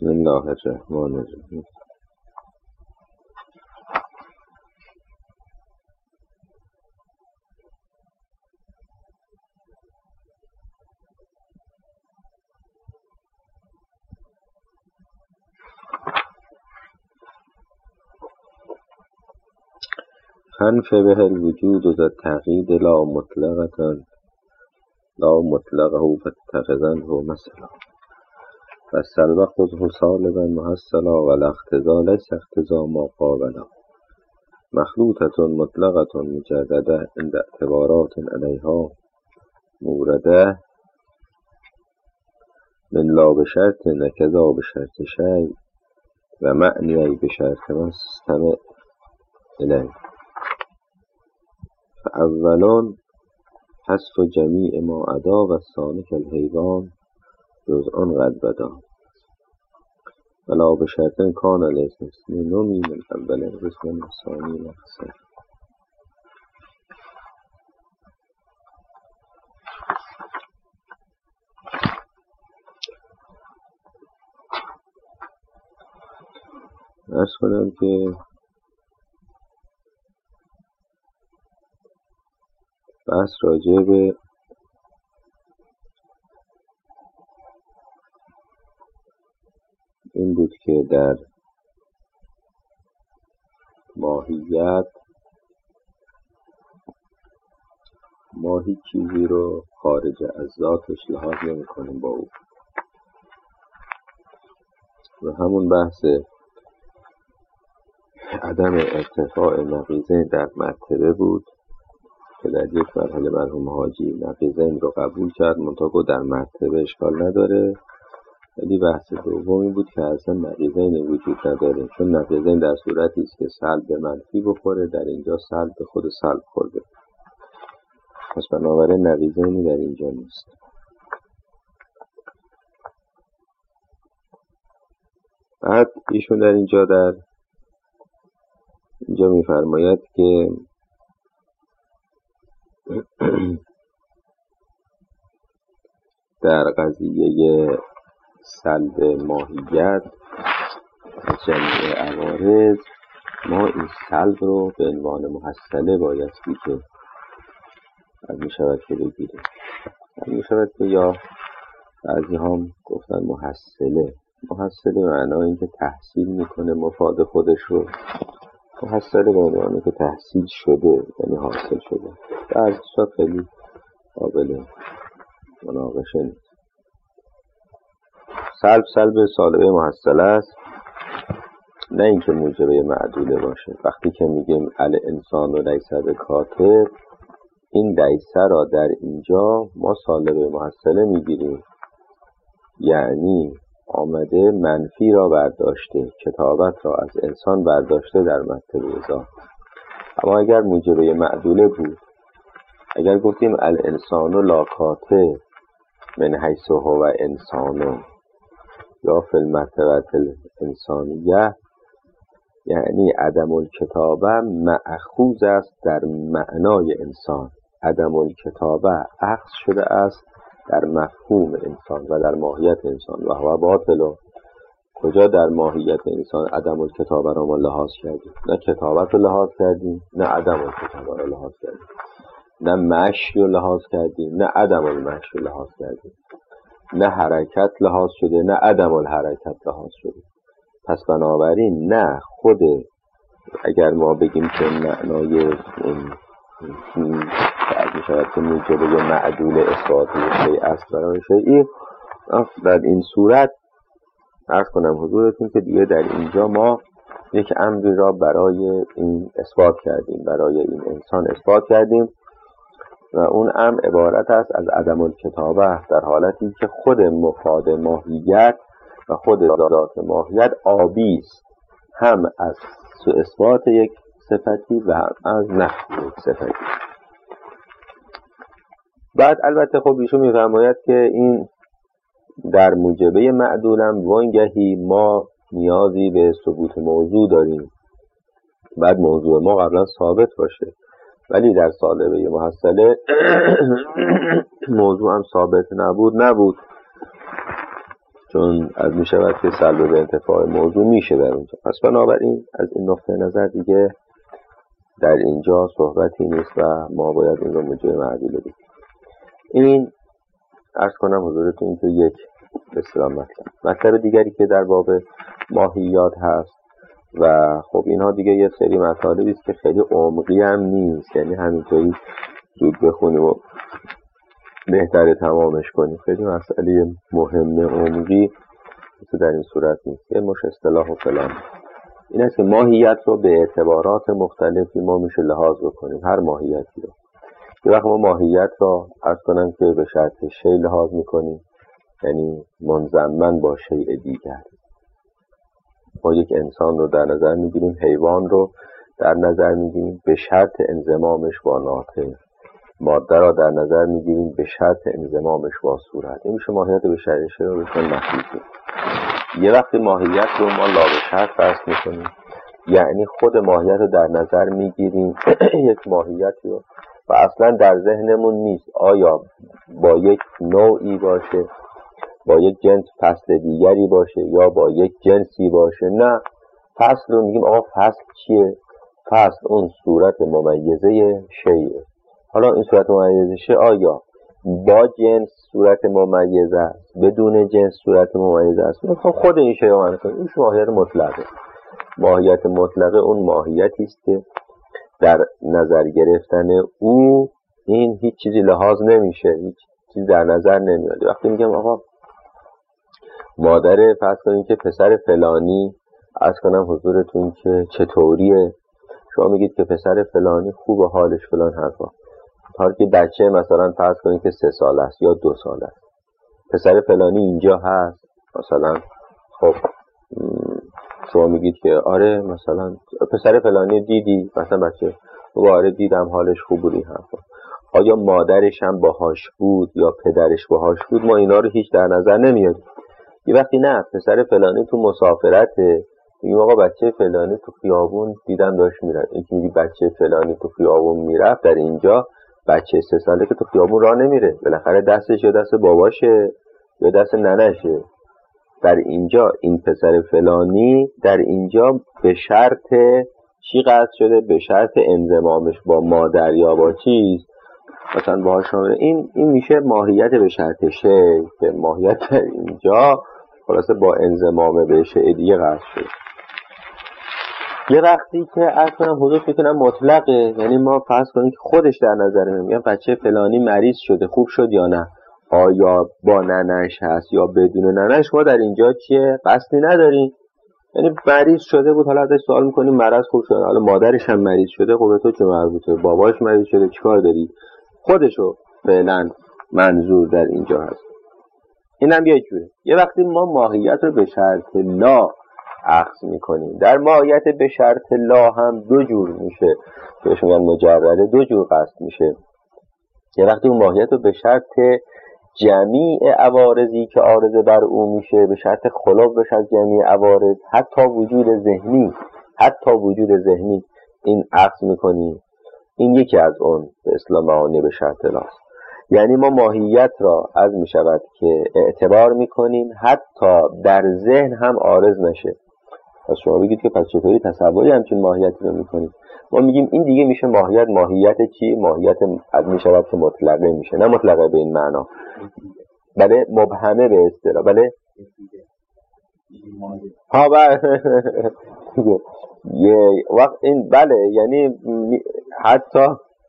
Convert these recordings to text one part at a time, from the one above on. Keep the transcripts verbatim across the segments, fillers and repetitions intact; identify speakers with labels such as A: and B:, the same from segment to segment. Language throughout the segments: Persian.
A: بسم الله الرحمن الرحیم. خنف به الوجود ذا التعقید لا مطلقة لا مطلقه فاتخذنه مثلا والسلب خذه سالبا محصلا والاقتضا ليس اقتضا ما قابلا مخلوطة مطلقة مجردة عند اعتبارات عليها مورده من لا بشرط نکذا بشرط شيء و معنی بشرط مستمع إليه. فاولان حذف جمیع ما عدا و ثانی کالحیوان جزءا قد بدا ولا بشرط کان الاستثناء نمی من اول القسم الثانی مقصر. عرض کنم که بحث راجع به این بود که در ماهیت ما هیچ چیزی رو خارج از ذاتش لحاظ نمی کنیم با او و همون بحث عدم ارتفاع نقیضین در مرتبه بود که در یک مرحله مرحوم حاجی نقیضین رو قبول کرد منتها گفت در مرتبه اشکال نداره، ولی بحث دومی بود که اصلا نقیضین وجود نداره چون نقیضین در صورتی است که سلب به منفی بخوره، در اینجا سلب به خود سلب خورده، پس بنابراین نقیضینی در اینجا نیست. بعد ایشون در اینجا در اینجا می‌فرماید که در قضیه سلب ماهیت جمعی عوارض ما این سلب رو به عنوان محصله بایستی که از می شود که بگیریم، از می شود که یا بعضی هم گفتن محصله محصله معنی این که تحصیل میکنه مفاد خودش رو، محصله به عنوان که تحصیل شده یعنی حاصل شده، بعضی شد خیلی قابل مناقشه نیست. سلب سلب سالبه محصله است، نه اینکه موجبه معدوله باشه. وقتی که میگیم الانسان و لیس بکاتب، این لیس را در اینجا ما سالبه محصله میگیریم، یعنی آمده منفی را برداشته، کتابت را از انسان برداشته در مرتبه ذات. اما اگر موجبه معدوله بود، اگر گفتیم الانسان لا کاتب من حیث هو انسان یا فی المرتبه الانسانیه، یعنی عدم الکتابه مأخوذ است در معنای انسان، عدم الکتابه اخذ شده است در مفهوم انسان و در ماهیت انسان و هو باطل. کجا در ماهیت انسان عدم الکتابه را ما لحاظ کردیم؟ نه کتابت رو لحاظ کردیم، نه عدم الکتابه رو لحاظ کردیم، نه مشی رو لحاظ کردیم، نه عدم المشی رو لحاظ کردیم، نه حرکت لحاظ شده، نه عدم الحرکت لحاظ شده. پس بنابراین نه خود اگر ما بگیم که معنای این بعد می شود که موجبه معدول اثباتی شیء است برای شیئی، در این صورت عرض کنم حضورتون که دیگه در اینجا ما یک امری را برای این اثبات کردیم، برای این انسان اثبات کردیم و اون امر عبارت است از عدم الکتابه، در حالتی که خود مفاد ماهیت و خود ذات ماهیت آبی است، هم از اثبات یک صفتی و هم از نفی یک صفتی. بعد البته خب ایشون می‌فرماید که این در موجبه معدولم وانگهی ما نیازی به ثبوت موضوع داریم، بعد موضوع ما قبلا ثابت باشه، ولی در سالبه محصله موضوع هم ثابت نبود نبود چون از می شود که سلب به انتفاع موضوع میشه در اونجا. پس بنابراین از این نقطه نظر دیگه در اینجا صحبتی نیست و ما باید این رو موجب معدول بدیم. این عرض کنم حضورتون که یک بسیار مطلب مطلب دیگری که در باب ماهیات هست و خب اینها دیگه یه سری مطالبی است که خیلی عمقی هم نیست، یعنی همینطوری زود بخونیم و بهتره تمامش کنیم. خیلی مسئله مهم عمقی مثل در این صورت نیست، یه مش اصطلاح و فلان. این است که ماهیت رو به اعتبارات مختلفی ما میشه لحاظ بکنیم، هر ماهیتی رو. یه وقت ما ماهیت رو عرض کنم که به شرط شی لحاظ میکنیم، یعنی منضمن با شیء دیگر. ما یک انسان رو در نظر میگیریم، حیوان رو در نظر میگیریم به شرط انضمامش با ناطق، ماده را در نظر میگیریم به شرط انضمامش با صورت. این میشه ماهیت به شرط شی رو بهشون محیطیم. یه وقتی ماهیت رو ما لا به شرط فرض میکنیم، یعنی خود ماهیت رو در نظر میگیریم یک ماهیتی رو و اصلا در ذهنمون نیست آیا با یک نوعی باشه، با یک جنس فصل دیگری باشه یا با یک جنسی باشه. نه، فصل رو میگیم آقا فصل چیه؟ فصل اون صورت ممیزه شیء. حالا این صورت ممیزه شیء آیا با جنس صورت ممیزه است، بدون جنس صورت ممیزه است؟ میخوام خود این شیء رو معنی کنیم. این ماهیت مطلقه. ماهیت مطلقه اون ماهیتی است که در نظر گرفتن او این هیچ چیزی لحاظ نمیشه، هیچ چیزی در نظر نمیاد. وقتی میگم آقا مادر فرض کنید که پسر فلانی، عرض کنم حضورتون که چطوریه، شما میگید که پسر فلانی خوبه، حالش فلان حرفا. حالا که بچه مثلا فرض کنید که سه سال است یا دو سال است، پسر فلانی اینجا هست مثلا، خب شما میگید که آره مثلا پسر فلانی دیدی مثلا بچه، آره دیدم حالش خوب بود این حرفا. آیا مادرش هم باهاش بود یا پدرش باهاش بود؟ ما اینا رو هیچ در نظر نمیاریم. یه وقتی نه پسر فلانی تو مسافرته، میگیم آقا بچه فلانی تو خیابون دیدم داشت میرفت. این که میگی بچه فلانی تو خیابون میرفت، در اینجا بچه سه ساله که تو خیابون راه نمیره، بالاخره دستش یا دست باباشه یا دست ننشه. در اینجا این پسر فلانی در اینجا به شرط چی قصد شده؟ به شرط انضمامش با مادر یا با چیز مثلا باهاش شامل. این این میشه ماهیت به شرط شی، که ماهیت در اینجا خلاصه با انضمام به شی دیگه قصد شده. یه وقتی که اصلا حدود میکنم مطلقه، یعنی ما فرض کنیم که خودش در نظر میگم بچه فلانی مریض شده، خوب شد یا نه، آیا با ننش هست یا بدون ننش، ما در اینجا چیه قصدی نداریم. یعنی مریض شده بود، حالا ازش سوال میکنیم مرض خوب شده، حالا مادرش هم مریض شده، خب به تو چه مربوطه؟ باباش مریض شده چیکار داری؟ خودشو فعلا منظور در اینجا هست. اینم یه جوره. یه وقتی ما ماهیت رو به شرط لا اخذ میکنیم، در ماهیت به شرط لا هم دو جور میشه، بهش میگن مجرده، دو جور قصد میشه. یه وقتی اون ماهیت رو به شرط جمیع عوارضی که عارضه بر او میشه، به شرط خلاف بشه از جمیع عوارض، حتی وجود ذهنی، حتی وجود ذهنی این اخذ میکنیم. این یکی از اون به اصطلاح معانی به شرط لاست. یعنی ما ماهیت را از می شود که اعتبار می کنیم حتی در ذهن هم عارض نشه. پس شما بگید که پس چطوری تصوری همچین ماهیتی رو می کنید؟ ما میگیم این دیگه میشه ماهیت. ماهیت چی؟ ماهیت از می شود که مطلقه میشه، نه مطلقه به این معنا، بله مبهمه به اصطلاح، بله ها بله یه وقت این بله، یعنی حتی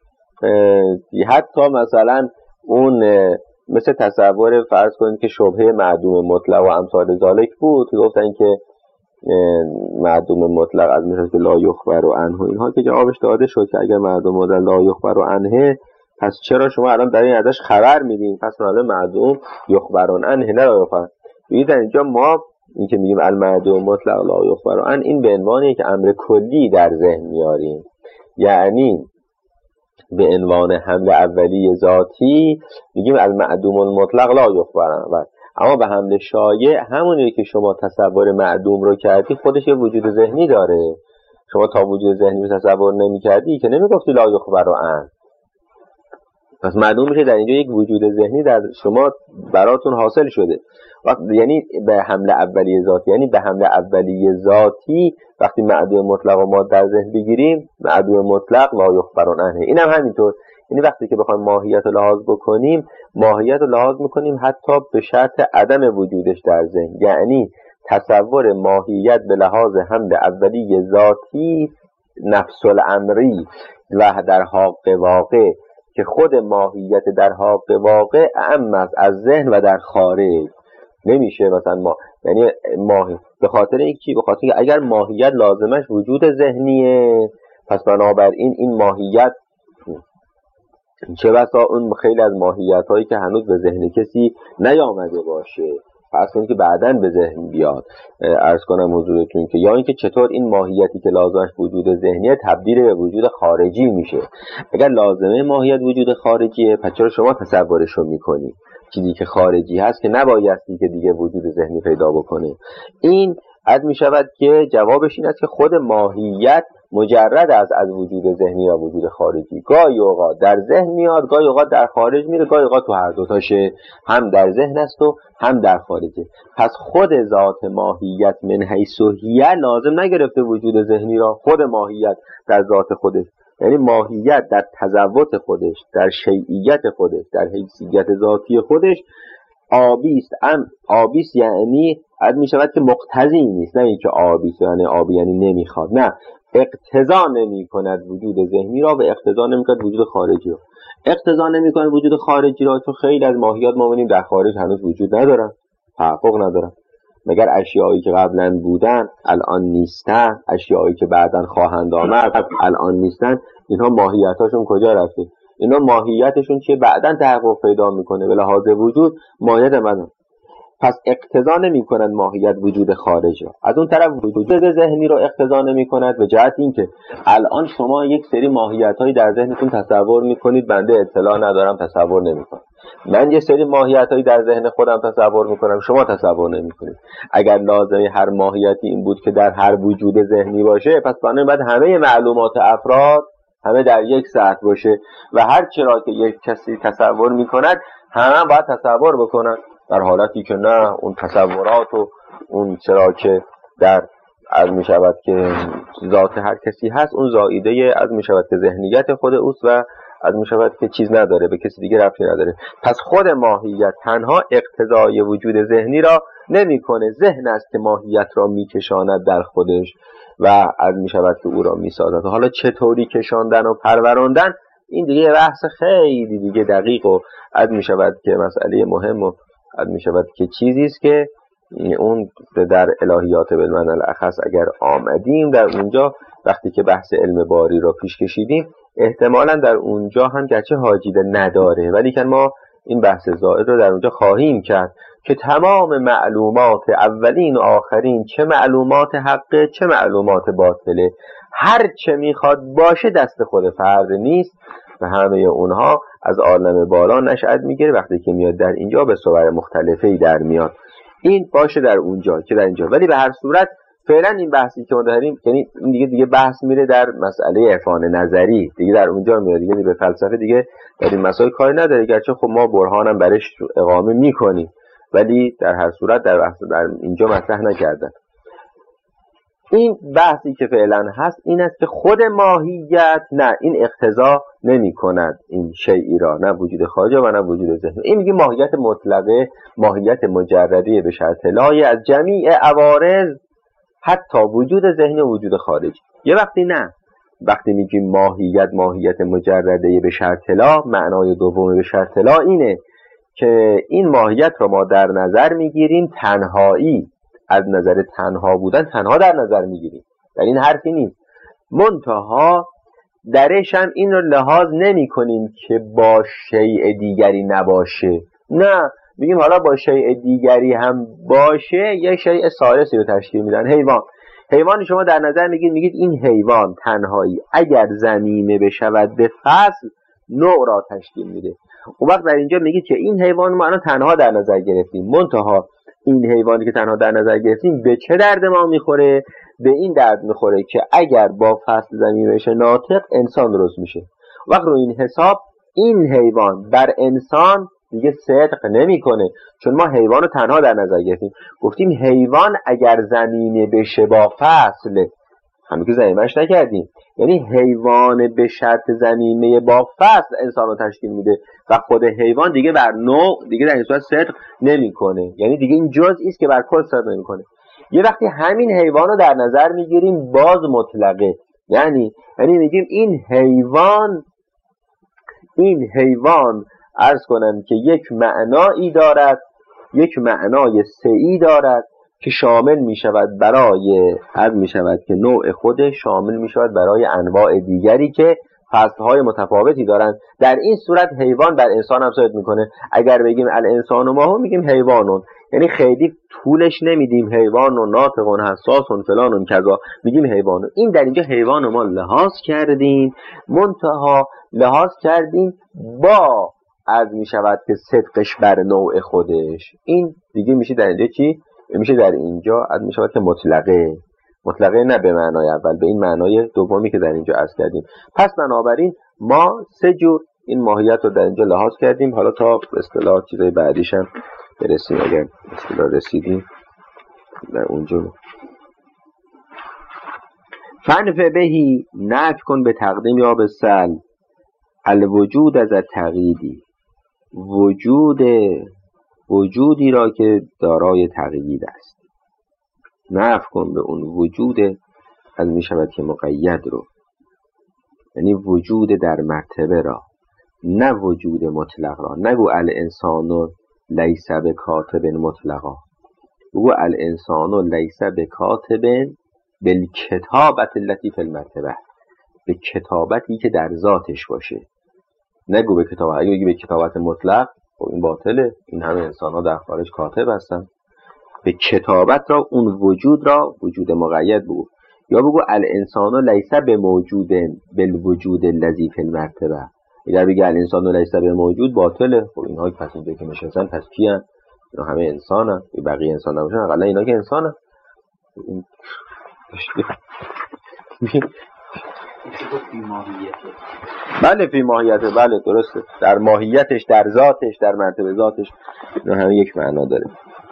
A: حتی مثلا اون مثل تصور فرض کنید که شبهه معدوم مطلق و امثال ذالک بود که گفتن که معدوم مطلق از مثل که لا یخبر و عنه، اینها که جوابش داده شد که اگر معدوم مطلق لا یخبر و عنه، پس چرا شما الان در این ازش خبر میدین؟ پس معلومه معدوم یخبر و عنه نه لا یخبر. ببینید در اینجا ما این که میگیم المعدوم مطلق لا یخبر و عنه، این به عنوان که امر کلی در ذهن میاریم، یعنی به عنوان حمل اولی ذاتی میگیم المعدوم المطلق لا یخبر عنه، اما به حمل شایع همونی که شما تصور معدوم رو کردی خودش یه وجود ذهنی داره. شما تا وجود ذهنی رو تصور نمی کردی که نمی گفتی لا یخبر عنه. پس معلوم میشه در اینجا یک وجود ذهنی در شما براتون حاصل شده. وقت یعنی به حمله اولیه ذاتی، یعنی به حمله اولیه ذاتی وقتی معدوم مطلق و ما در ذهن بگیریم، معدوم مطلق لا یخبرون عنه. اینم هم همینطور، یعنی وقتی که بخوایم ماهیت رو لحاظ بکنیم، ماهیت رو لحاظ میکنیم حتی به شرط عدم وجودش در ذهن. یعنی تصور ماهیت به لحاظ حمله اولیه ذاتی نفس الامری و در حق واقع، که خود ماهیت در حق واقع اعم است از ذهن و در خارج. نمیشه مثلا ما یعنی ماهی به خاطر اینکه به خاطر اینکه اگر ماهیت لازمش وجود ذهنیه، پس بنابراین این ماهیت چه بسا اون خیلی از ماهیت هایی که هنوز به ذهن کسی نیامده باشه، پس کنید که بعداً به ذهن بیاد. عرض کنم حضورتون که یا اینکه چطور این ماهیتی که لازمش وجود ذهنیه تبدیل به وجود خارجی میشه. اگر لازمه ماهیت وجود خارجیه، پس چرا شما تصورش رو میکنی؟ چیزی که خارجی هست که نبایستی که دیگه وجود ذهنی پیدا بکنه. این عد می شود که جوابش این است که خود ماهیت مجرد از از وجود ذهنی و وجود خارجی. گاهی اوقات در ذهن میاد، گاهی اوقات در خارج میره، گاهی اوقات تو هر دوتاشه، هم در ذهن است و هم در خارجه. پس خود ذات ماهیت من حیث هی لازم نگرفته وجود ذهنی را، خود ماهیت در ذات خودش، یعنی ماهیت در تضوت خودش، در شیعیت خودش، در حیثیت ذاتی خودش آبیست. ام آبیست یعنی عد می شود که مقتضی نیست، نه اینکه آبیست یعنی آبی یعنی نمیخواد، نه، اقتضا نمی کند وجود ذهنی را و اقتضا نمی کند وجود خارجی را. اقتضا نمی کند وجود خارجی را چون خیلی از ماهیات ما ببینیم در خارج هنوز وجود ندارن، تحقق ندارن. مگر اشیایی که قبلا بودن الان نیستن، اشیایی که بعداً خواهند آمد الان نیستن، اینها ماهیتاشون کجا رفته؟ اینا ماهیتشون چیه؟ بعداً تحقق پیدا میکنه به لحاظ وجود ماهیت من. پس اقتضا نمی کند ماهیت وجود خارج را. از اون طرف وجود ذهنی رو اقتضا نمی کند به جهت اینکه الان شما یک سری ماهیت‌هایی در ذهنتون تصور میکنید، بنده اطلاع ندارم، تصور نمیکنم. من یه سری ماهیت‌هایی در ذهن خودم تصور میکنم، شما تصور نمیکنید. اگر لازمه هر ماهیتی این بود که در هر وجود ذهنی باشه، پس بنابراین باید همه معلومات افراد همه در یک سطح باشه و هر چرا که یک کسی تصور میکند همه باید تصور بکنن، در حالتی که نه، اون تصورات و اون چرا که در از می شود که ذات هر کسی هست، اون زائیده از می شود که ذهنیت خود اوست و از می شود که چیز نداره، به کسی دیگه ربطی نداره. پس خود ماهیت تنها اقتضای وجود ذهنی را نمی کنه، ذهن است که ماهیت را می کشاند در خودش و از می شود که او را می سازد. حالا چطوری کشاندن و پروراندن، این دیگه بحث خیلی دیگه دقیق و از می شود که مسئله مهم و از می شود که چیزی است که اون در الهیات بالمعنی الاخص اگر آمدیم در اونجا وقتی که بحث علم باری را پیش کشیدیم، احتمالاً در اونجا هم گرچه حاجیده نداره، ولی که ما این بحث زائد رو در اونجا خواهیم کرد که تمام معلومات اولین و آخرین، چه معلومات حقه چه معلومات باطله، هر چه میخواد باشه دست خود فرد نیست و همه اونها از عالم بالا نشأت میگیره. وقتی که میاد در اینجا به صور مختلفی در میاد، این باشه در اونجا که در اینجا. ولی به هر صورت فعلا این بحثی که ما داریم، یعنی این دیگه دیگه بحث میره در مسئله عرفان نظری، دیگه در اونجا میاد، دیگه, دیگه به فلسفه دیگه در این مسائل کاری نداره، گرچه خب ما برهانم برش اقامه میکنیم، ولی در هر صورت در بحث در اینجا مطرح نکردن. این بحثی که فعلا هست این است که خود ماهیت نه، این اقتضا نمی کند این شیئی را، نه وجود خارجه و نه وجود ذهن. این میگه ماهیت مطلقه، ماهیت مجرده به شرط لایه از جمیع عوارض، حتی وجود ذهنی و وجود خارجی. یه وقتی نه، وقتی میگیم ماهیت ماهیت مجرده به شرط لا، معنای دوم به شرط لا اینه که این ماهیت را ما در نظر میگیریم تنهایی، از نظر تنها بودن تنها در نظر میگیریم، در این حرفی نیست، منتها درش هم این رو لحاظ نمی کنیم که با شیء دیگری نباشه، نه، میگیم حالا با شیء دیگری هم باشه یه شیء ثالثی رو تشکیل میدن. حیوان حیوانی شما در نظر میگید، میگید این حیوان تنهایی اگر ضمیمه بشود به فصل نوع را تشکیل میده. اون وقت در اینجا میگید که این حیوان ما الان تنها در نظر گرفتیم، منتها این حیوانی که تنها در نظر گرفتیم به چه درد ما میخوره؟ به این درد میخوره که اگر با فصل ضمیمه بشه ناطق، انسان درست میشه. وقت رو این حساب این حیوان بر انسان دیگه صدق نمیکنه، چون ما حیوان رو تنها در نظر گرفتیم. گفتیم حیوان اگر زمینه بشه با فصل، همین که زمینش نکردیم، یعنی حیوان به شرط زمینه با فصل انسان رو تشکیل میده و خود حیوان دیگه بر نوع دیگه در این صورت صدق نمیکنه، یعنی دیگه این جزئی است که بر کل صدق نمیکنه. یه وقتی همین حیوان رو در نظر میگیریم باز مطلقه، یعنی یعنی میگیم این حیوان این حیوان عرض کنم که یک معنایی دارد، یک معنای سه‌ای دارد که شامل می شود برای عرض می شود که نوع خودش شامل می شود برای انواع دیگری که فصلهای متفاوتی دارند. در این صورت حیوان بر انسان هم صدق میکنه. اگر بگیم الانسان و ما هم میگیم حیوانون، یعنی خیلی طولش نمیدیم حیوان و ناطقون حساسون فلانون کذا، میگیم حیوانون. این در اینجا حیوان ما لحاظ کردیم، منتها لحاظ کردیم با از می شود که صدقش بر نوع خودش. این دیگه میشه در اینجا چی؟ میشه در اینجا از می شود که مطلقه مطلقه نه به معنای اول، به این معنای دومی که در اینجا عرض کردیم. پس بنابراین ما سه جور این ماهیت رو در اینجا لحاظ کردیم. حالا تا به اصطلاح چیزای بعدیش هم برسیم، اگر به اصطلاح رسیدیم در اونجا. فنف بهی نفی کن به تقدیم یا به سلب الوجود از تقییدی، وجود وجودی را که دارای تقیید است نفی کن به اون وجود از می شود که مقید رو، یعنی وجود در مرتبه را، نه وجود مطلق را. نگو الانسان لیس بکاتب مطلقا، بگو الانسان لیس بکاتب بالکتابت التي فی المرتبه، به کتابتی که در ذاتش باشه. نگو به کتابت، اگه بگی به کتابت مطلق خب این باطله، این همه انسان ها در خارج کاتب هستن. به کتابت را، اون وجود را وجود مقید بگو. یا بگو الانسان لیس بموجود بالوجود الذی فی المرتبه. اگر بگی الانسان لیس بموجود باطله، خب اینها پس اینجا که نشستن پس کیان؟ اینا همه انسان هستن، بقیه انسان نباشن اقلا اینا که انسان هستن. این بله فی ماهیته، بله درسته، در ماهیتش، در ذاتش، در مرتبه ذاتش، اینا همه یک معنا داره.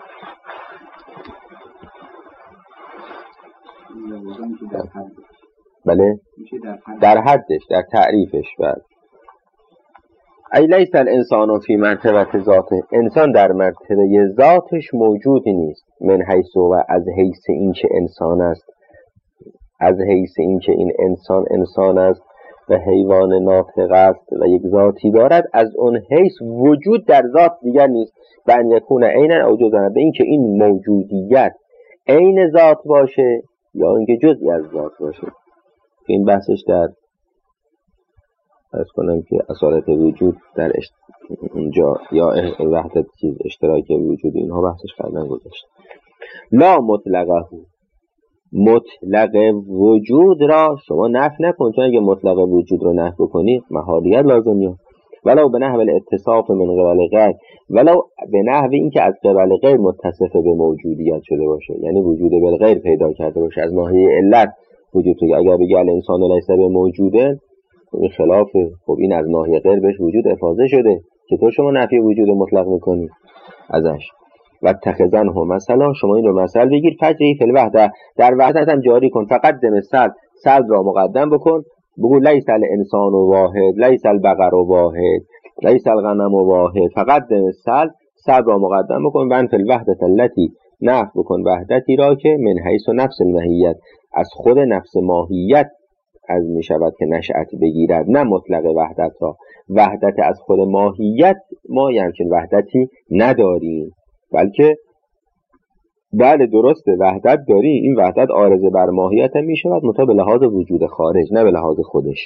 A: بله در حدش، در تعریفش. بله ای لیس الانسان فی مرتبه ذاته، انسان در مرتبه ذاتش موجودی نیست. من حیث و از حیث این که انسان است، از حیث این که این انسان انسان است و حیوان ناطق است و یک ذاتی دارد، از اون حیث وجود در ذات دیگر نیست. و ان یکون عینا او جزءا، به این که این موجودیت عین ذات باشه یا اینکه جزئی از ذات باشه. این بحثش در فرض کنم که اصالت وجود در اشت... اونجا یا وحدت چیز اشتراک وجود، اینها بحثش قبلا گذاشت. لا مطلقه، مطلق وجود را شما نفی نکن، چون اگه مطلق وجود رو نفی بکنی محالیت لازم میاد. ولو به نحو الاتصاف من قبل غیر، ولو به نحو این که از قبل غیر متصف به موجودیت شده باشه، یعنی وجود بالغیر پیدا کرده باشه از ناحیه علت وجود تو. اگر بگی الانسان لیس بموجوده، این خلافه. خب این از ناحیه غیر بهش وجود افاضه شده، چطور شما نفی وجود مطلق میکنی ازش؟ و تخزن هم مثلا، شما این رو مثل بگیر. فجری فی الوحده، در وحدت هم جاری کن. فقط دم سلب، سلب را مقدم بکن. بگو لیس الانسان واحد، لیس البقر واحد، لیس الغنم واحد. فقط دم سلب، سلب را مقدم بکن. و فی الوحدت التي، نفی بکن وحدتی را که من حیث نفس الماهیت، از خود نفس ماهیت از می شود که نشأت بگیرد، نه مطلق وحدت را. وحدت از خود ماهیت ما همچین وحدتی نداریم، بلکه بله درسته وحدت داری، این وحدت عارضه بر ماهیت هم می شود مطابق به لحاظ وجود خارج، نه به لحاظ خودش.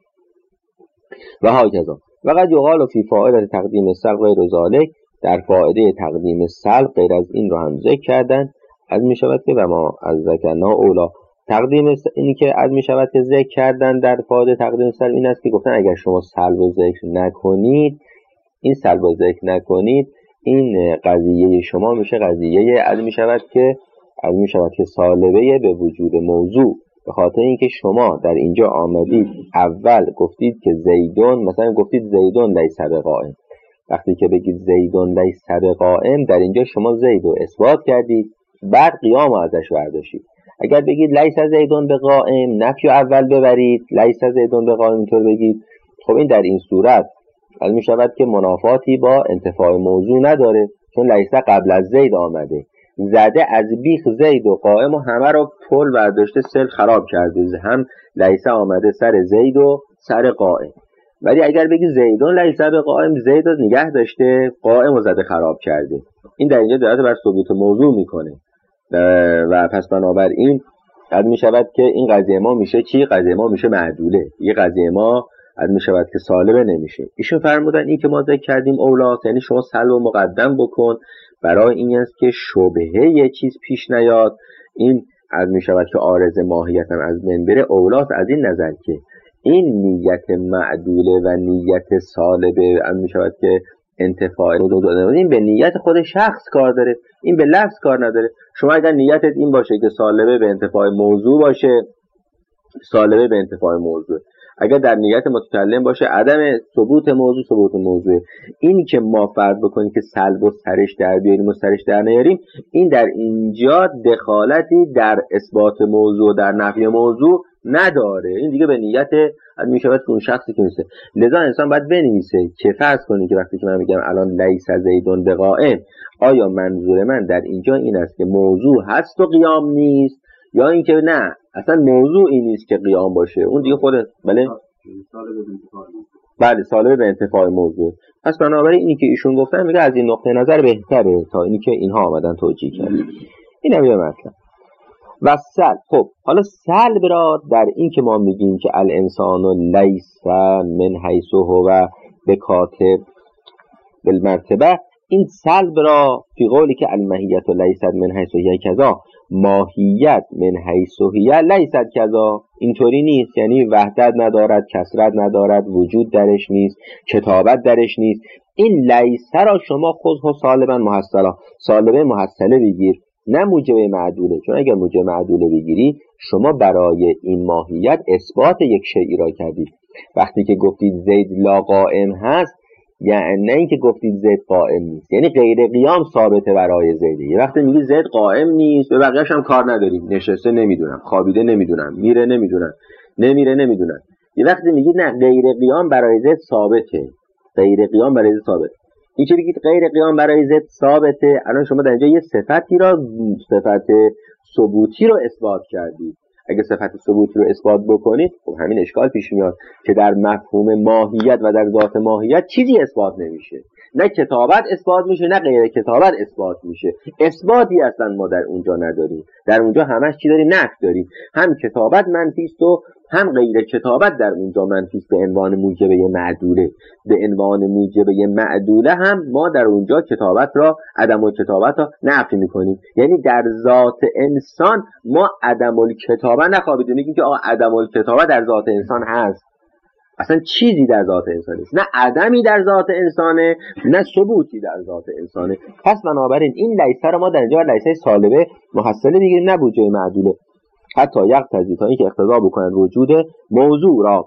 A: و هاکذا وقد یقال فی فائده تقدیم سلب غیر ذالک، در فائده تقدیم سلب غیر از این رو هم ذکر کردن. از می شود که و ما از ذکرنا اولا، تقدیم اینی که از می شود که ذکر کردن در فائده تقدیم سلب این است که گفتن اگر شما سلب و ذکر نکنید، این سلب و ذکر نکنید، این قضیه شما میشه قضیه از می شود که از می شود که سالبه به وجود موضوع. به خاطر اینکه شما در اینجا آمدید اول گفتید که زیدون، مثلا گفتید زیدون لیس بقائم. وقتی که بگید زیدون لیس بقائم، در اینجا شما زید رو اثبات کردید، بعد قیام رو ازش برداشتید. اگر بگید لیس زیدون بقائم، نفی اول ببرید، لیس زیدون بقائم اینطور بگید، خب این در این صورت معلوم می شود که منافاتی با انتفاع موضوع نداره، چون لیس قبل از زید آمده، زده از بیخ زید و قائم و همه رو پل برداشته، سل خراب کرده، هم لیس آمده سر زید و سر قائم. ولی اگر بگی زیدون لیس بقائم، زید رو نگه داشته، قائم رو زده خراب کرده، این در اینجا دلالت بر ثبوت موضوع میکنه و پس بنابراین قد می شود که این قضیه ما میشه چی؟ قضیه ما میشه معدوله، یه قضیه ما قد می شود که سالبه نمیشه. ایشون فرمودن این که ما ذکر کردیم اولاست، یعنی شما سلب و مقدم بکن برای این است که شبهه یه چیز پیش نیاد، این قد می شود که عارض ماهیت هم از بین بره. اولاست از این نظر که این نیت معدوله و نیت سالبه قد می شود که انتفاع این به نیت خود شخص کار داره، این به لفظ کار نداره. شما اگر نیتت این باشه که سالبه به انتفاع موضوع باشه، سالبه به انتفاع موضوع. اگر در نیت متکلم باشه عدم ثبوت موضوع ثبوت موضوع. این که ما فرض بکنیم که سلب و سرش در بیاریم و سرش در نیاریم، این در اینجا دخالتی در اثبات موضوع در نفی موضوع نداره. این دیگه به نیت میشود که اون شخصی که میشه. لذا انسان باید بنویسه که فرض کنی که وقتی که من میگم الان لیس زیدون بقائم، آیا منظور من در اینجا این است که موضوع هست و قیام نیست، یا اینکه نه اصلا موضوع این نیست که قیام باشه. اون دیگه خود بله بله سالبه به انتفاع موضوع. پس بنابراین اینی که ایشون گفتن میگه از این نقطه نظر بهتره تا اینی که اینها آمدن توجیه کردن. این هم یه مطلب. و سلب، خب حالا سلب را در این که ما میگیم که الانسان لیس من حیث هو بکاتب بالمرتبه، این سلب را فی قولی که الماهیت لیست من حیث هی کذا، ماهیت من حیث هی لیست کذا، اینطوری نیست، یعنی وحدت ندارد، کثرت ندارد، وجود درش نیست، کتابت درش نیست. این لیست را شما خود سالبا محصلا، سالبه محصله بگیر، نه موجبه معدوله، چون اگر موجبه معدوله بگیری شما برای این ماهیت اثبات یک شیئی را کردید. وقتی که گفتید زید لا قائم هست، یعنی نه اینکه گفتید زید قائم نیست، یعنی غیر قیام ثابته برای زیده. یه وقتی میگی زید قائم نیست، به بقیه‌اش هم کار نداریم، نشسته نمیدونم، خوابیده نمیدونم، میره نمیدونم، نمیره نمیدونم. یه وقتی میگی نه غیر قیام برای زید ثابته، غیر قیام برای زید ثابته، این که بگید غیر قیام برای زید ثابته، الان شما در اینجا یه صفتی را، صفت ثبوتی رو اثبات کردید. اگه صفت ثبوتی رو اثبات بکنید، خب همین اشکال پیش میاد که در مفهوم ماهیت و در ذات ماهیت چیزی اثبات نمیشه، نه کتابت اثبات میشه نه غیر کتابت اثبات میشه. اثباتی اصلا ما در اونجا نداریم، در اونجا همش چی داریم؟ نفی داریم. هم کتابت منفی است و هم غیر کتابت در اونجا منفی است. به عنوان موجبه معدوله، به عنوان موجبه معدوله هم ما در اونجا کتابت را، عدم الکتابت را نفی میکنیم. یعنی در ذات انسان ما عدم الکتابه نخوابیدیم، میگیم که آقا عدم الکتابه در ذات انسان هست، اصلا چیزی در ذات انسان نیست، نه عدمی در ذات انسانه نه ثبوتی در ذات انسانه. پس بنابراین این لیسه رو ما در اینجا لیسه سالبه محصله بگیریم، نه بوجه معدوله، حتی یقتضی تا اینکه اقتضا بکنن وجود موضوع را.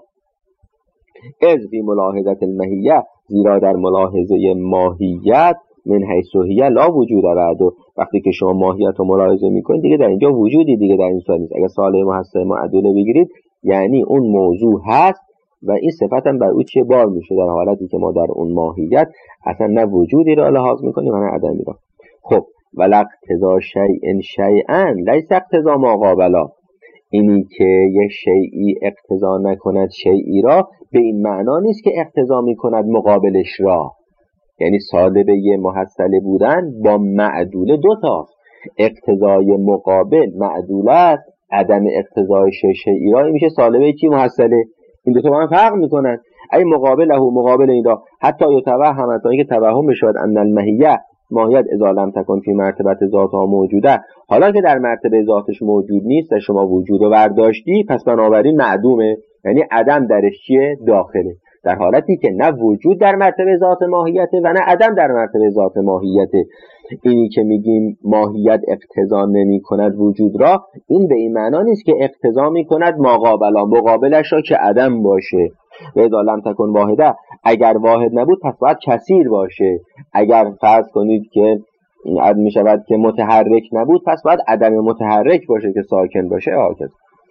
A: از فی ملاحظه الماهیه، زیرا در ملاحظه ماهیت من حیث هی لا وجود بعد، وقتی که شما ماهیت رو ملاحظه میکنید دیگه در اینجا وجودی دیگه در این صورت نیست. اگر سالبه محصله معدوله بگیرید یعنی اون موضوع هست و این صفت هم بر او چه بار میشه، در حالتی که ما در اون ماهیت اصلا نه وجودی را لحاظ میکنیم نه عدمی را. خب ولا اقتضا شیء شیئا لیس اقتضا ما قابلا، اینی که یک شیئی اقتضا نکند شیئی را به این معنا نیست که اقتضا میکند مقابلش را. یعنی سالبه محصله بودن با معدوله دو تاست، اقتضای مقابل معدوله است، عدم اقتضای شیئی را میشه سالبه کی؟ محصله. این دو تا با هم فرق میکنن. ای مقابله مقابل این دا حتی یتوهم، تا اینکه توهم بشود ان الماهیه ماهیت اذا لم تکن فی مرتبه ذاتها موجوده، حالا که در مرتبه ذاتش موجود نیست و شما وجود رو برداشتی، پس بنابراین معدومه، یعنی عدم درش چیه؟ داخله. در حالتی که نه وجود در مرتبه ذات ماهیته و نه عدم در مرتبه ذات ماهیته. اینی که میگیم ماهیت اقتضا نمی کند وجود را، این به این معنا نیست که اقتضا می کند ماقابلا، مقابلش را که عدم باشه. و اذا لم تکن واحده، اگر واحد نبود پس باید کثیر باشه. اگر فرض کنید که عد می شود که متحرک نبود پس باید عدم متحرک باشه که ساکن باشه. آکد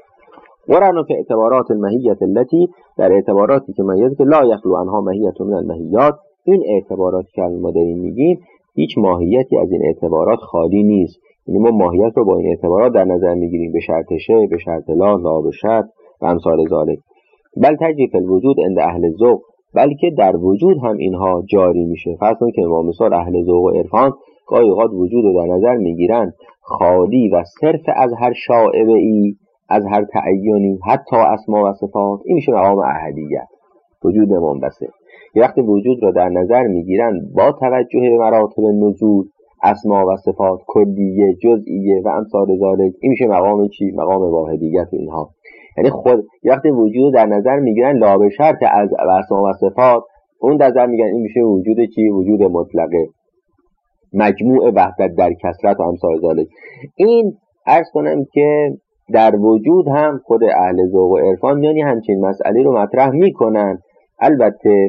A: ورنو که اعتبارات المهیت التي، در اعتباراتی که مهیت که لا یخلو عنها مهیت من المهیات، این اعتباراتی که ما داریم میگیم هیچ ماهیتی از این اعتبارات خالی نیست. یعنی ما ماهیت رو با این اعتبارات در نظر میگیریم، به شرط شه، به شرط لا، لا به شرط و امثال ذالک. بل تجری فی الوجود عند اهل ذوق، بلکه در وجود هم اینها جاری میشه. فرض کنید که ما مثال اهل ذوق و عرفان گاهی اوقات وجود رو در نظر میگیرن خالی و صرف از هر شائبه ای، از هر تعینی، حتی اسما و صفات. این میشه مقام احدیت، وجود منبسط. یه وقتی وجود را در نظر میگیرن با توجه به مراتب نزول، اسما و صفات، کلیه، جزئیه و امثال ذالک، این میشه مقام چی؟ مقام واحدیت و اینها. یعنی خود یه وقتی وجود در نظر میگیرن لا به شرط از اسما و صفات، اون در نظر میگن این میشه وجود چی؟ وجود مطلقه، مجموع وحدت در کثرت و امثال ذالک. این عرض کنم که در وجود هم خود اهل ذوق و عرفان یعنی همچین مسئله رو مطرح میکنن. البته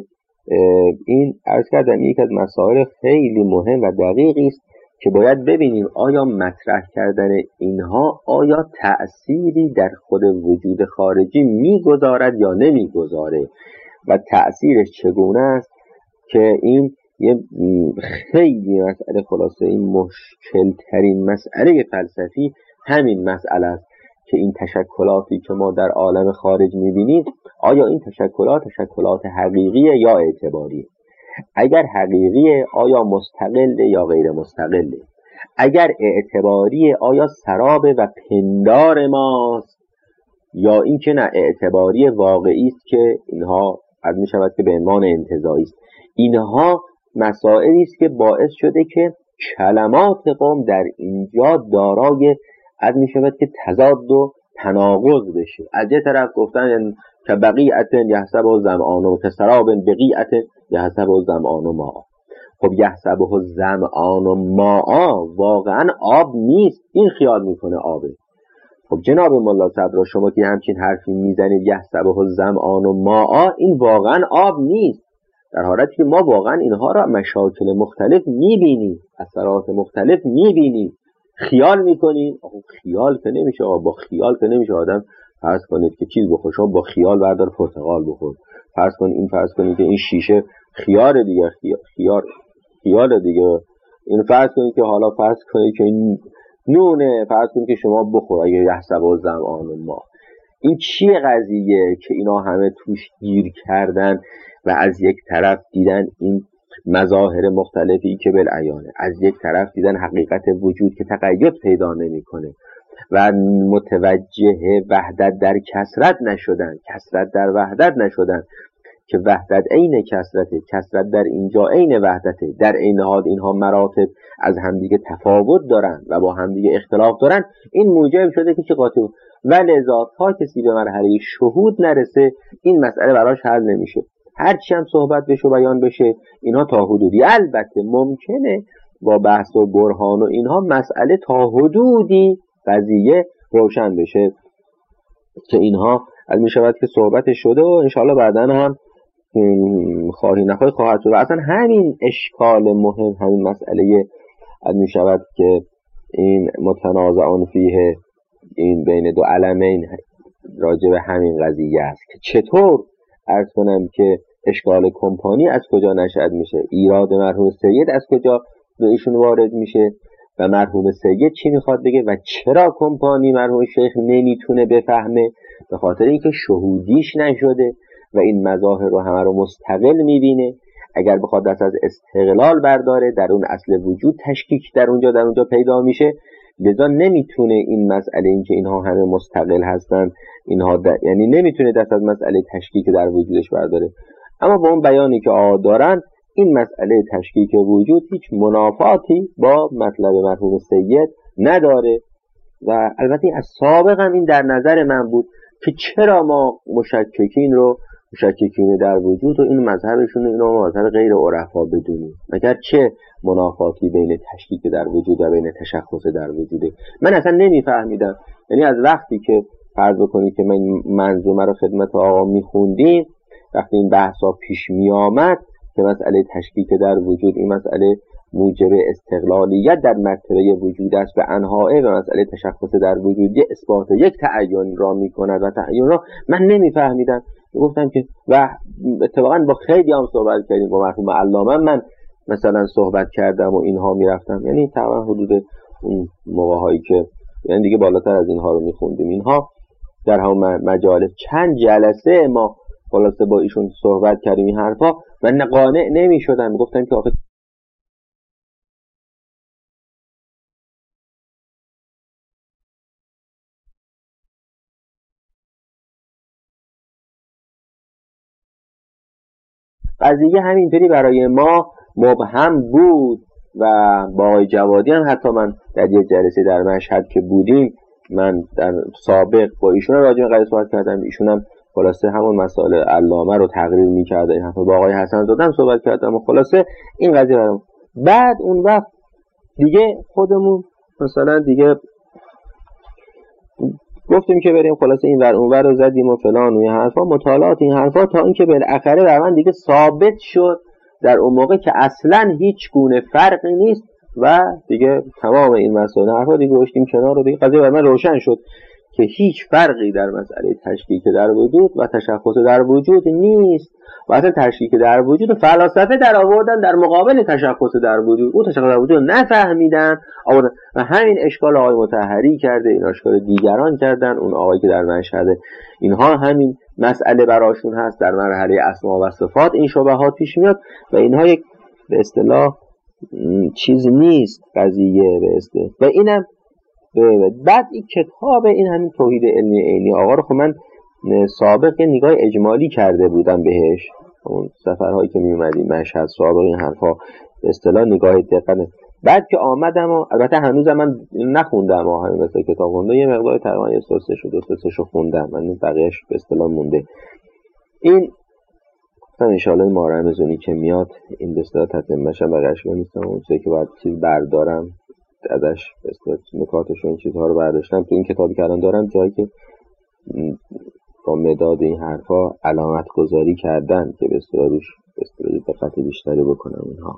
A: این عرض کردم یک از مسائل خیلی مهم و دقیقی است که باید ببینیم آیا مطرح کردن اینها آیا تأثیری در خود وجود خارجی میگذارد یا نمیگذاره و تأثیرش چگونه است، که این یه خیلی مسئله، خلاصه این مشکل ترین مسئله فلسفی همین مسئله است که این تشکلاتی که ما در عالم خارج میبینیم آیا این تشکلات تشکلات حقیقیه یا اعتباریه؟ اگر حقیقیه آیا مستقله یا غیر مستقله؟ اگر اعتباریه آیا سرابه و پندار ماست یا این که نه اعتباری واقعی است که اینها از می شود که به عنوان انتزاعی است؟ اینها مسائلی است که باعث شده که کلمات قوم در اینجا دارای از می شود که تضاد و تناقض بشه. از یه طرف گفتن که بقیعت یحسب و زمعان و تسراب بقیعت یحسب و زمعان و ما. خب یحسب و زمعان و ما واقعا آب نیست، این خیال میکنه آبه. خب جناب ملا صدرا شما که همچین حرفی میزنید یحسب و زمعان و ما، این واقعا آب نیست، در حالتی که ما واقعا اینها را مشاکل مختلف میبینیم، اثرات مختلف میبینیم، خیال میکنیم. خیال که نمیشه، با خیال که نمیشه آدم فرض کنید که چیز بخور، شما با خیال بردار پرتقال بخور. فرض کنید این فرض کنید که این شیشه خیار دیگه، خیار خیال دیگه. این فرض کنید که حالا فرض کنید که این نونه، فرض کنید که شما بخور اگه یحسب و زمعان ما. این چیه قضیه که اینا همه توش گیر کردن و از یک طرف دیدن این مظاهر مختلفی که بالعیانه، از یک طرف دیدن حقیقت وجود که تقید پیدا نمیکنه و متوجه وحدت در کثرت نشدن، کثرت در وحدت نشدن، که وحدت عین کثرته، کثرت در اینجا عین وحدته. در عین حال اینها مراتب از همدیگه تفاوت دارن و با همدیگه اختلاف دارن. این موجب شده که چه قاطع و لذا تا کسی به مرحله شهود نرسه این مسئله براش حل نمیشه. هرچی هم صحبت بشه و بیان بشه اینها تا حدودی. البته ممکنه با بحث و برهان و اینها مسئله تا حدودی قضیه روشن بشه که اینها از می شود که صحبت شده و انشاءالله بعداً هم خواهی نخواهی خواهد شد. و اصلا همین اشکال مهم، همین مسئله از می شود که این متنازعان فیه، این بین دو علمین راجع به همین قضیه است که چطور عرض کنم که اشکال کمپانی از کجا نشأت میشه، ایراد مرحوم سید از کجا به ایشون وارد میشه و مرحوم سید چی میخواد بگه و چرا کمپانی مرحوم شیخ نمیتونه بفهمه. به خاطر اینکه شهودیش نشده و این مظاهر رو همه رو مستقل میبینه. اگر بخواد دست از استقلال برداره در اون اصل وجود تشکیک در اونجا در اونجا پیدا میشه، لذا نمیتونه این مسئله این که اینها همه مستقل هستن اینها د... یعنی نمیتونه دست از مسئله تشکیک در وجودش برداره. اما با اون بیانی که آقا دارن این مسئله تشکیک وجود هیچ منافاتی با مطلب مرحوم سید نداره و البته از سابق هم این در نظر من بود که چرا ما مشککین رو مشککین در وجود و این مذهبشون اینا مذهب غیر عرفا بدونیم، مگر چه منافاتی بین تشکیک در وجود و بین تشخص در وجوده. من اصلا نمیفهمیدم، یعنی از وقتی که فرض بکنید که من منظومه رو خدمت آقا میخوندیم، وقتی این بحثا پیش میآمد که مسئله تشکیک در وجود این مسئله موجب استقلالیت در مرتبه وجود است به انحائه و مسئله تشخص در وجود یه اثبات یک تعین را میکند و تعین را من نمیفهمیدم. گفتم که و اتفاقا با خیلی هم صحبت کردیم، با مرحوم علامه من مثلا صحبت کردم و اینها میرفتم، یعنی تقریبا حدود اون موقع هایی که یعنی دیگه بالاتر از اینها رو میخوندیم، اینها در همون مجالس چند جلسه ما خلاصه با ایشون صحبت کردیم این حرفا و قانع نمیشدم. گفتم که آخه قضیه همینطوری برای ما مبهم بود و با آقای جوادی هم حتی من در یک جلسه در مشهد که بودیم من در سابق با ایشون راجع به قضیه صحبت کردم، ایشون هم خلاصه همون مسائل علامه رو تقریر می‌کرد، این حرفا با آقای حسن زاده هم صحبت کردم و خلاصه این قضیه برام. بعد اون وقت دیگه خودمون مثلا دیگه گفتیم که بریم خلاصه این ور اون ور رو زدیم و فلان و این حرفا مطالعات این حرفا تا اینکه بالاخره بر من دیگه ثابت شد در اون موقع که اصلا هیچ گونه فرقی نیست و دیگه تمام این مسائل حرفا دیگه گذاشتیم کنار و دیگه قضیه بر من روشن شد که هیچ فرقی در مسئله تشکیک در وجود و تشخص در وجود نیست و اصلا تشکیک در وجود و فلاسفه در آوردن در مقابل تشخص در وجود، او تشخص در وجود نفهمیدن آوردن و همین اشکال آقای مطهری کرده، این اشکال دیگران کردن، اون آقایی که در مشهد اینها همین مسئله براشون هست، در مرحله اسما و صفات این شبهات پیش میاد و اینها یک به اصطلاح چیز نیست قضیه به اصطلاح. و اینم بعد این کتاب این همین توحید علمی عینی آقا رو خب من سابق یه نگاه اجمالی کرده بودم بهش، اون سفرهایی که می اومدیم مشهد سابق این حرفا به اصطلاح نگاه دقیق. بعد که آمدم و البته هنوزم من نخوندم ها، همین مثلا کتاب خونده یه مقدار تقریبا یه سه شو دو سه شو خوندم، من بقیه‌اش به اصطلاح مونده. این مثلا ان شاء الله این ماه رمضانی که میاد این به اصطلاح تتمه‌ش بقیه‌اش نیستم، اون چیزی که باید چیز بردارم ازش به اصطلاح نکاتش و این چیزها رو برداشتم تو این کتابی که الان دارم، جایی که با مداد این حرفا علامت گذاری کردن که به اصطلاح روش به اصطلاح دقت بیشتری بکنم اینها.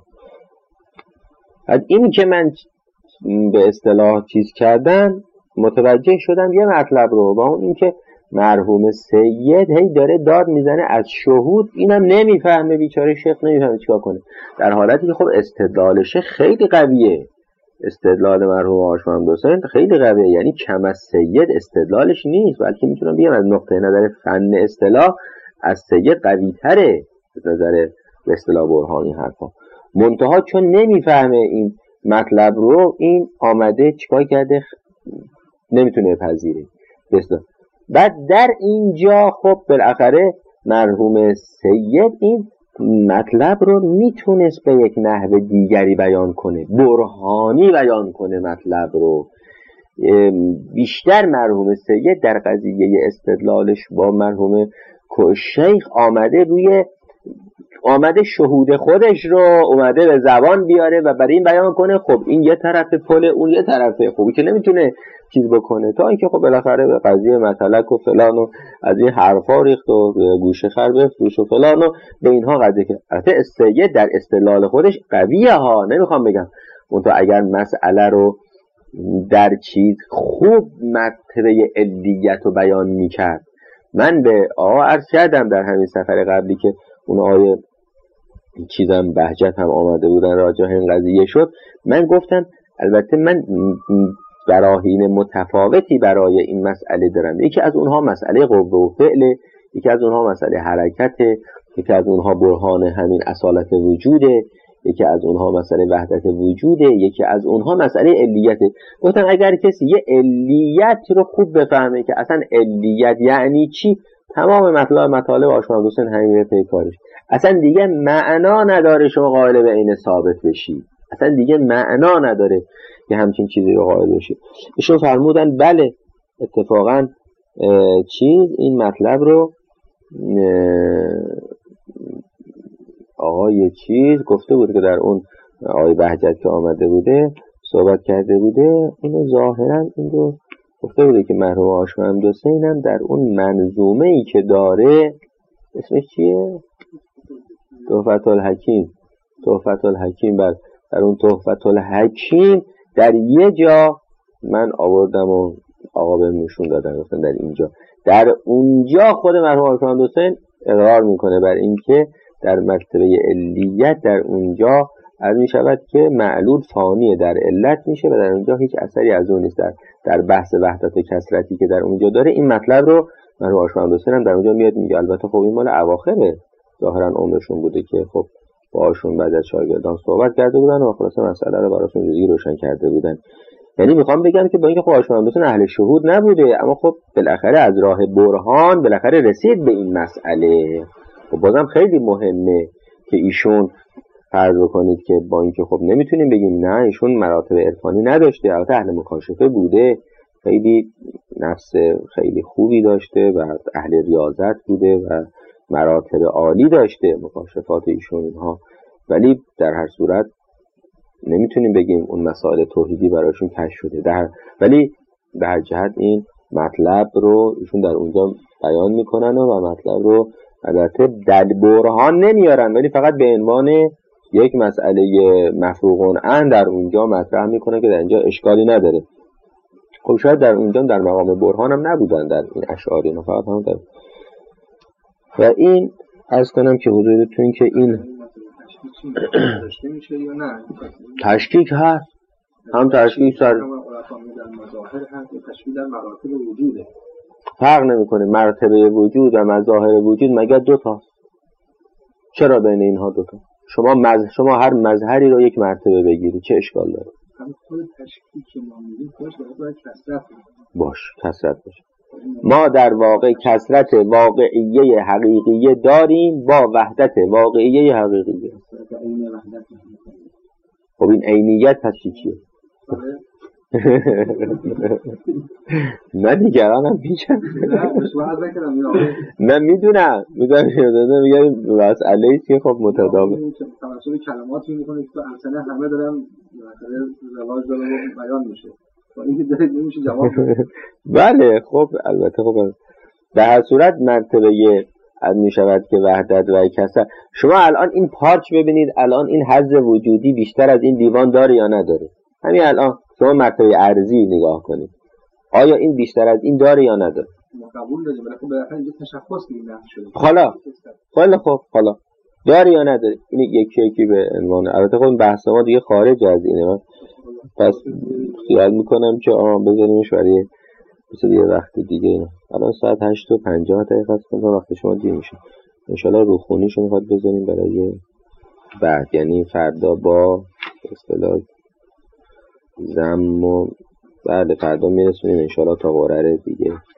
A: از این که من به اصطلاح چیز کردم متوجه شدم یه مطلب رو، با اون اینکه مرحوم سید هی داره داد میزنه از شهود، اینم نمیفهمه بیچاره شیخ، نمیفهمه چیکار کنه، در حالتی که خب استدلالش خیلی قویه، استدلال مرحوم آقا محمد حسین خیلی قویه، یعنی کم از سید استدلالش نیست، بلکه میتونم بگم از نقطه نظر فن اصطلاح از سید قوی تره از نظر به اصطلاح برهانی حرفا. منتها چون نمیفهمه این مطلب رو، این آمده چیکار کرده نمیتونه بپذیره. بعد در اینجا خب بالاخره مرحوم سید این مطلب رو میتونست به یک نحو دیگری بیان کنه، برهانی بیان کنه مطلب رو. بیشتر مرحوم سید در قضیه استدلالش با مرحوم شیخ آمده روی آمده شهود خودش رو اومده به زبان بیاره و برای این بیان کنه خب این یه طرف پل اون یه طرفه، خوبی که نمیتونه چیز بکنه، تا اینکه خب بالاخره به قضیه مطلق و فلان و از این حرفا ریخت و گوشه خر بفروش و فلان و به اینها قضیه که البته السید در استدلال خودش قویه ها، نمیخوام بگم اون تو اگر مسئله رو در چیز خوب مرتبه علیت رو بیان میکرد. من به آقا عرض کردم در همین سفر قبلی که اون آیه چیزم بهجت هم آمده بودن راجع این قضیه شد، من گفتم البته من براهین متفاوتی برای این مسئله دارم، یکی از اونها مسئله قوه و فعل، یکی از اونها مسئله حرکت، یکی از اونها برهان همین اصالت وجوده، یکی از اونها مسئله وحدت وجوده، یکی از اونها مسئله علیته. گفتم اگر کسی یه علیت رو خوب بفهمه که اصلا علیت یعنی چی، تمام مطلب مطالب آقا محمد حسین همین پیکارش، اصلا دیگه معنا نداره شما قائل به عین ثابت بشی، اصلا دیگه معنا نداره که همچین چیزی رو قائل بشی. ایشون فرمودن بله اتفاقا چیز این مطلب رو آقای چیز گفته بود که در اون آقای بهجت که آمده بوده صحبت کرده بوده، اینو ظاهرا این رو گفته بوده که مرحوم هاشم حمدحسین هم در اون منظومه ای که داره، اسمش چیه؟ تحفة الحکیم. تحفة الحکیم بر در اون تحفة الحکیم در یه جا من آوردم و آقا بهم نشون دادن، گفتن در اینجا، در اونجا خود مرحوم هاشم حمدحسین اقرار میکنه بر این که در مرتبه علیت در اونجا عرض می شود که معلول فانیه در علت میشه و در اونجا هیچ اثری از اون نیست. در در بحث وحدت و کثرتی که در اونجا داره این مطلب رو مرحوم هاشم حمدحسین هم در اونجا میاد میگه. البته خب این مال اواخره ظاهرا عمرشون بوده که خب باهاشون بعد از شاگردان صحبت کرده بودن و خلاص مسئله رو براشون جزئی روشن کرده بودن. یعنی میخوام بگم که با اینکه خب هاشم حمدحسین اهل شهود نبوده، اما خب بالاخره از راه برهان بالاخره رسید به این مسئله. خب بازم خیلی مهمه که ایشون فرض بکنید که با اینکه خب نمیتونیم بگیم نه ایشون مراتب عرفانی نداشته، البته اهل مکاشفه بوده، خیلی نفس خیلی خوبی داشته و اهل ریاضت بوده و مراتب عالی داشته مکاشفات ایشون اینها، ولی در هر صورت نمیتونیم بگیم اون مسائل توحیدی براشون کشف شده. در ولی به هر جهت این مطلب رو ایشون در اونجا بیان میکنن و مطلب رو البته در برهان نمیارن، ولی فقط به عنوان یک مسئله مفروغ عنه در اونجا مطرح میکنه که در اینجا اشکالی نداره. خب شاید در اونجا در مقام برهان هم نبودن در این اشعار، اینا فقط هم در و این عرض کنم که حضورتون که این تشکیک هست، هم تشکیک سر فرق نمیکنه. مرتبه وجود و مظاهر وجود مگر دو تا، چرا بین اینها دو تا؟ شما مز... شما هر مظهری رو یک مرتبه بگیری چه اشکال داره؟ باش کثرت باشه. ما در واقع کثرت واقعیه حقیقیه داریم با وحدت واقعیه حقیقیه. خب این عینیت پس چی چیه؟ من دیگرانم میگم من میدونم میدونم میگم مسئله ایست که خب متداول
B: تمثیل کلماتی میکنه که تو امثله همه دارم رواج داره و بیان میشه و این که داره نمیشه جواب
A: بله. خب البته خب به هر صورت مرتبه از میشود که وحدت و کثرت. شما الان این پارچ ببینید، الان این حظ وجودی بیشتر از این دیوان داره یا نداره؟ همین الان شما مرتبه ارضی نگاه کنید، آیا این بیشتر از این داره یا نداره؟
B: قبول داریم، ولی خب بالاخره اینجا تشخص نمیشه شده.
A: حالا خیلی خب حالا داره یا نداره؟ این یکی یکی به عنوان، البته خب بحث ما دیگه خارج از اینه. من پس خیال میکنم که آه بذاریمش برای مثل یه وقت دیگه. اینا الان ساعت هشت و پنجاه دقیقه است و وقت شما دیر میشه. انشالله روخونیشو میخواد بذاریم برای بعد، یعنی فردا با اصطلاح زم و بعد فردا میرسونیم انشالله تا قراره دیگه.